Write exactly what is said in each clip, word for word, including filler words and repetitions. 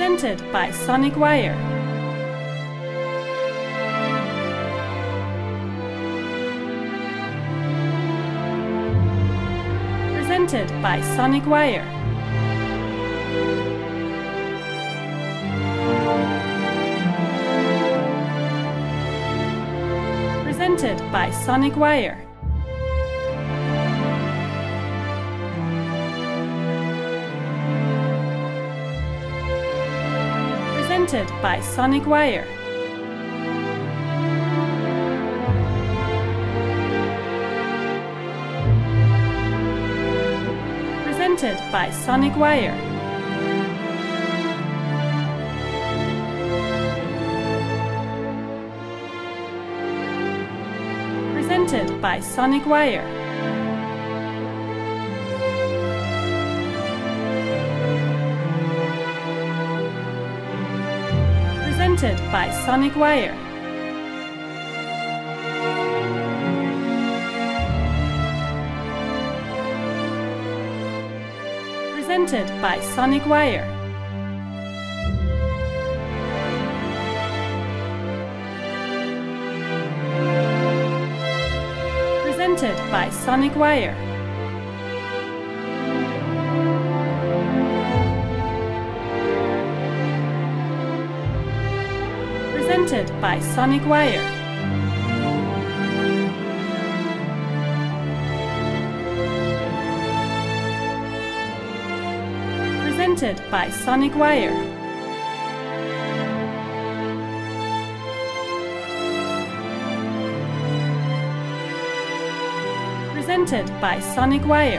Presented by Sonic Wire. Presented by Sonic Wire. Presented by Sonic Wire. Presented by Sonic Wire. Presented by Sonic Wire. Presented by Sonic Wire. Presented by Sonic Wire. Presented by Sonic Wire. Presented by Sonic Wire. Presented by Sonic Wire. Presented by Sonic Wire. Presented by Sonic Wire.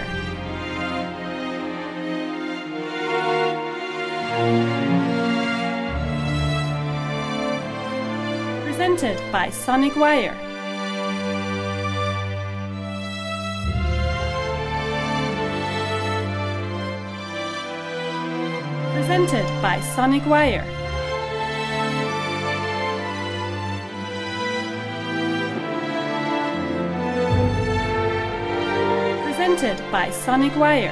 Presented by Sonic Wire. Presented by Sonic Wire. Presented by Sonic Wire.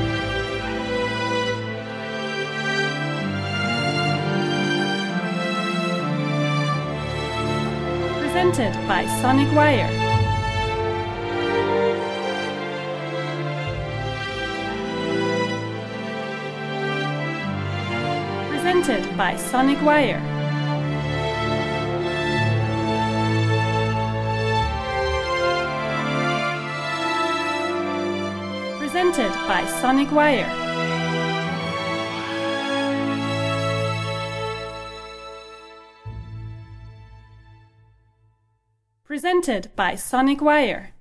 Presented by Sonic Wire. Presented by Sonic Wire. Presented by Sonic Wire. Presented by Sonic Wire.